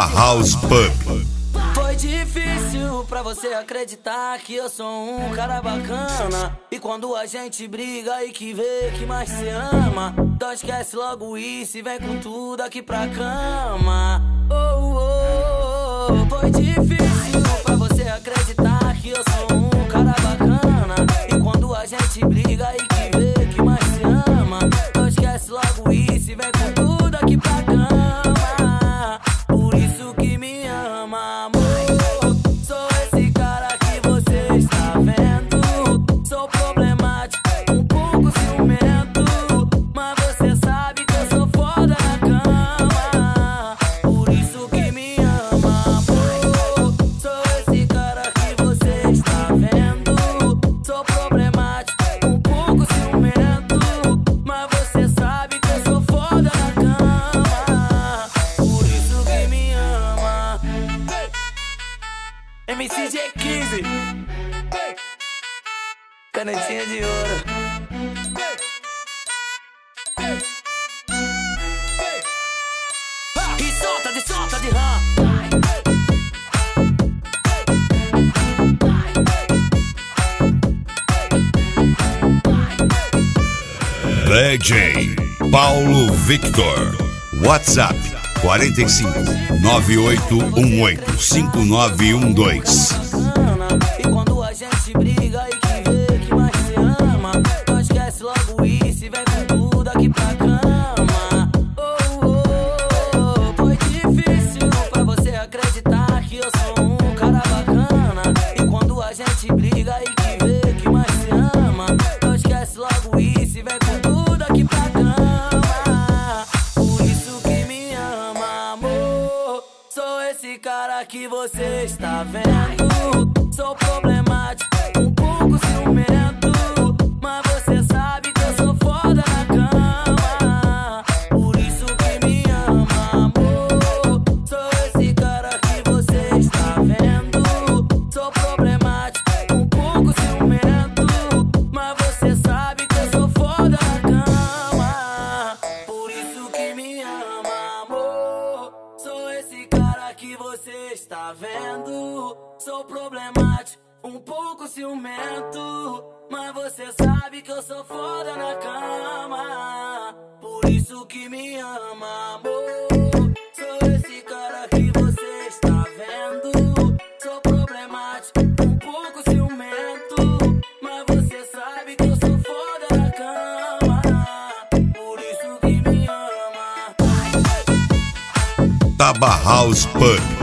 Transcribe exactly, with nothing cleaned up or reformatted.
House Pub. Foi difícil pra você acreditar que eu sou um cara bacana. E quando a gente briga e que vê que mais se ama, então esquece logo isso e vem com tudo aqui pra cama. Oh, oh, oh. Foi difícil pra você acreditar que eu sou um cara bacana. E quando a gente briga e que vê que mais se ama, então esquece logo isso e vem com tudo aqui pra cama. Por isso que me ama, amor. Sou esse cara que você está vendo. Sou problemático, um pouco ciumento, mas você sabe que eu sou foda na cama. Por isso que me ama, amor. Sou esse cara que você está vendo. Sou problemático, um pouco ciumento, mas você sabe que eu sou foda na cama. Por isso que me ama. M C G quinze, canetinha de ouro. E solta de solta de rã. D J Paulo Victor. WhatsApp quarenta e cinco, nove oito um oito, cinco nove um dois. E quando a gente briga e que vê que mais se ama, então esquece logo isso e vem com tudo aqui pra cama. Oh, oh, oh. Foi difícil pra você acreditar que eu sou um cara bacana. E quando a gente briga e que vê que mais se ama, então esquece logo isso e vem com tudo aqui pra cama. Por isso que me ama, amor. Sou esse cara que você está vendo. Sou problemático, um pouco ciumento, mas você sabe que eu sou foda na cama. Por isso que me ama, amor. Sou esse cara que você está vendo. Sou problemático, um pouco ciumento, mas você sabe que eu sou foda na cama. Por isso que me ama, amor. Sou esse cara que você está vendo. Sou problemático, um pouco ciumento, mas você sabe que eu sou foda na cama. Por isso que me ama, amor. Sou esse cara que você está vendo. Sou problemático, um pouco ciumento, mas você sabe que eu sou foda na cama. Por isso que me ama. Taba House Pub.